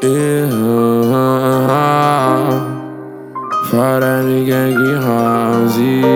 Fora Gang House.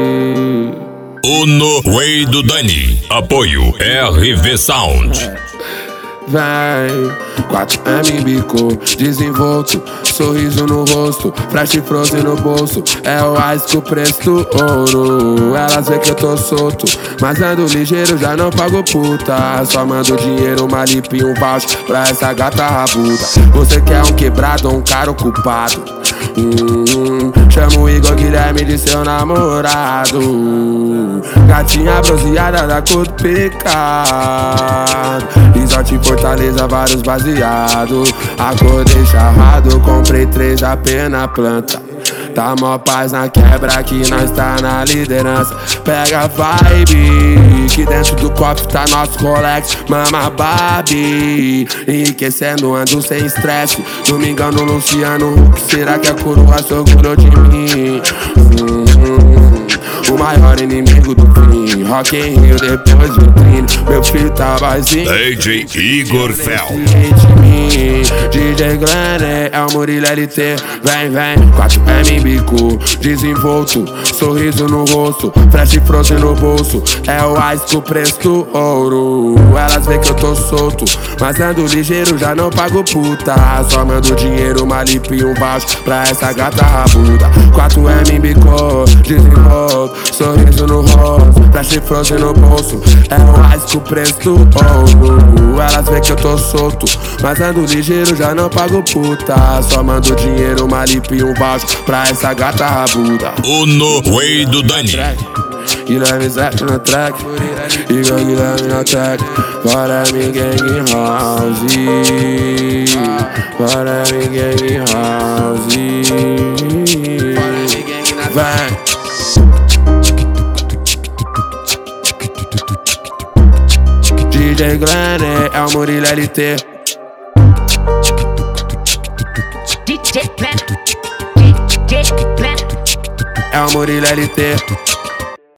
Uno Way do Dani. Apoio RV Sound. Vem, 4M bico, desenvolto, sorriso no rosto, flash frozen no bolso. É o ice que o preço do ouro. Elas vê que eu tô solto, mas ando ligeiro, já não pago puta. Só mando dinheiro, uma lip e um voucher pra essa gata rabuda. Você quer um quebrado ou um cara ocupado? Chama o Igor Guilherme de seu namorado. Gatinha bronzeada da cor do pecado. Resort Fortaleza, vários baseados. Acordei charrado, comprei 3 AP na planta. Tá mó paz na quebra que nós tá na liderança. Pega a vibe, que dentro do copo tá nosso Rolex. Mama Barbie, enriquecendo, ando sem estresse. Domingão no Luciano Huck, será que a coroa segurou de mim? O maior inimigo do fim. Rock in Rio, depois vitrine. Meu filho tá vazio. DJ Igor Fel. DJ Glenn é o Murilo LT. Vem, 4M bico, desenvolto, sorriso no rosto, flash frozen no bolso. É o ice que o preço do ouro. Elas vê que eu tô solto, mas ando ligeiro, já não pago puta. Só mando dinheiro, uma lip e um voucher pra essa gata rabuda. 4M bico, desenvolto, sorriso no rosto, flash frozen no bolso. É o ice que o preço do ouro. Elas vê que eu tô solto, mas ando ligeiro, já não pago puta. Só mando dinheiro, uma lip e um voucher pra essa gata rabuda. Uno Way do Dani. Guilherme Zete na track, Igor Guilherme na track. Fora Gang House. Fora Gang House. Vem. DJ Glenn é o Murilo LT. DJ Glenn. É o Murilo LT.